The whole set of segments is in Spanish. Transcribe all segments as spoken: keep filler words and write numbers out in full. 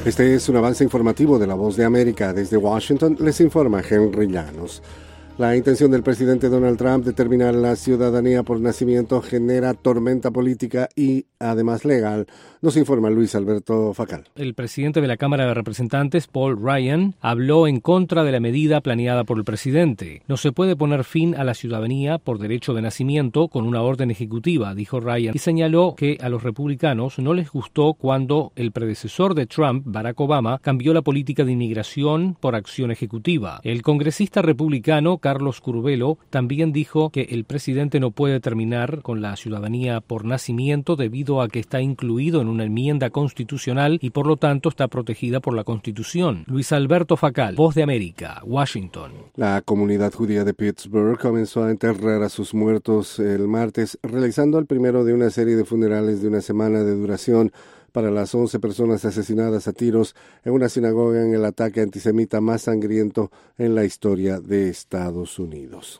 Este es un avance informativo de La Voz de América. Desde Washington les informa Henry Llanos. La intención del presidente Donald Trump de terminar la ciudadanía por nacimiento genera tormenta política y, además, legal. Nos informa Luis Alberto Facal. El presidente de la Cámara de Representantes, Paul Ryan, habló en contra de la medida planeada por el presidente. No se puede poner fin a la ciudadanía por derecho de nacimiento con una orden ejecutiva, dijo Ryan, y señaló que a los republicanos no les gustó cuando el predecesor de Trump, Barack Obama, cambió la política de inmigración por acción ejecutiva. El congresista republicano Carlos Curbelo también dijo que el presidente no puede terminar con la ciudadanía por nacimiento debido a que está incluido en una enmienda constitucional y por lo tanto está protegida por la Constitución. Luis Alberto Facal, Voz de América, Washington. La comunidad judía de Pittsburgh comenzó a enterrar a sus muertos el martes, realizando el primero de una serie de funerales de una semana de duración para las once personas asesinadas a tiros en una sinagoga en el ataque antisemita más sangriento en la historia de Estados Unidos.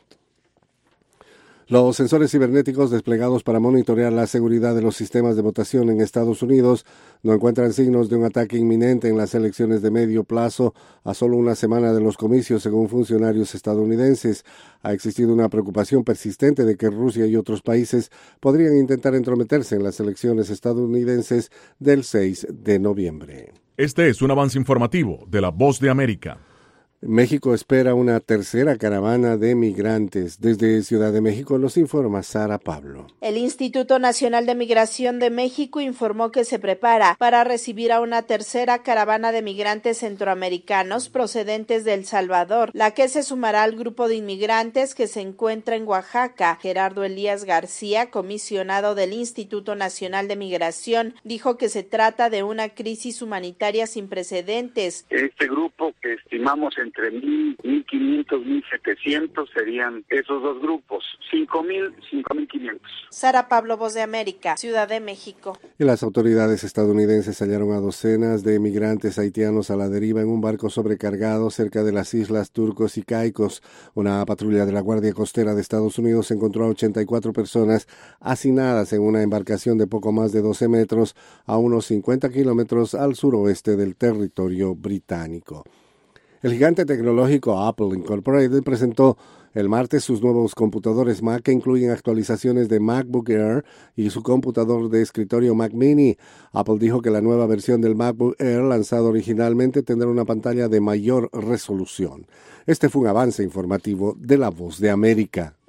Los sensores cibernéticos desplegados para monitorear la seguridad de los sistemas de votación en Estados Unidos no encuentran signos de un ataque inminente en las elecciones de medio plazo a solo una semana de los comicios, según funcionarios estadounidenses. Ha existido una preocupación persistente de que Rusia y otros países podrían intentar entrometerse en las elecciones estadounidenses del seis de noviembre. Este es un avance informativo de La Voz de América. México espera una tercera caravana de migrantes. Desde Ciudad de México nos informa Sara Pablo. El Instituto Nacional de Migración de México informó que se prepara para recibir a una tercera caravana de migrantes centroamericanos procedentes de El Salvador, la que se sumará al grupo de inmigrantes que se encuentra en Oaxaca. Gerardo Elías García, comisionado del Instituto Nacional de Migración, dijo que se trata de una crisis humanitaria sin precedentes. Este grupo que estimamos en entre mil, mil quinientos, mil setecientos serían esos dos grupos, cinco mil, cinco mil quinientos. Sara Pablo, Voz de América, Ciudad de México. Y las autoridades estadounidenses hallaron a docenas de migrantes haitianos a la deriva en un barco sobrecargado cerca de las islas Turcos y Caicos. Una patrulla de la Guardia Costera de Estados Unidos encontró a ochenta y cuatro personas hacinadas en una embarcación de poco más de doce metros a unos cincuenta kilómetros al suroeste del territorio británico. El gigante tecnológico Apple Incorporated presentó el martes sus nuevos computadores Mac que incluyen actualizaciones de MacBook Air y su computador de escritorio Mac Mini. Apple dijo que la nueva versión del MacBook Air, lanzado originalmente, tendrá una pantalla de mayor resolución. Este fue un avance informativo de La Voz de América.